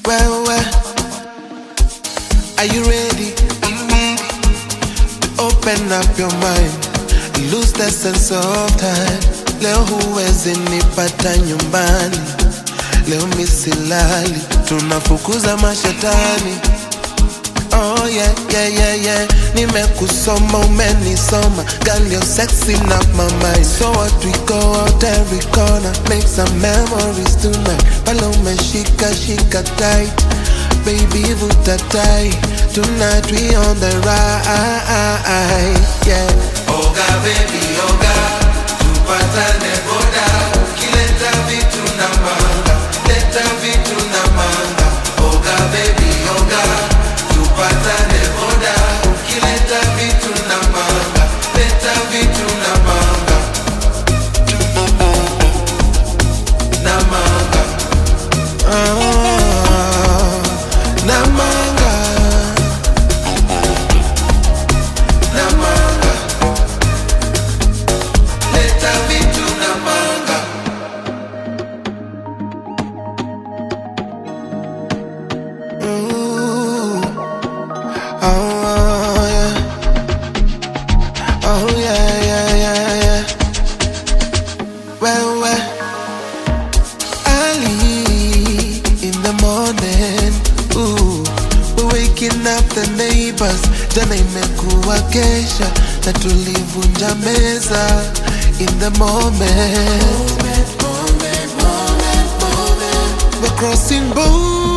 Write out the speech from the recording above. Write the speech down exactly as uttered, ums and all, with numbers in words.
Well, well, are you ready? Open up your mind, lose the sense of time. Leo huwezi nipata nyumbani, leo misilali, tunafukuza mashetani. Oh yeah, yeah, yeah, yeah. Nimekusoma, umenisoma. Girl, you're sexy, not my mind. So what, we go out every corner, make some memories tonight. Palo umeshika, shika tight, baby, vuta tight. Tonight we on the ride, yeah. Oga baby, oga, tupatane boda. Kileta vitu na manga, leta vitu na manga. Oga baby, oga, tupatane boda. Kileta vitu na manga, leta vitu na manga. Na manga. Oh, na manga. Na manga. Leta vitu na manga. Ooh. Oh yeah. Oh yeah, yeah, yeah, yeah. Well, well, early in the morning, ooh, we're waking up the neighbors. Jana imekuwa kesha na tulivunja meza. In the moment, moment, moment, moment, moment. We're crossing bones.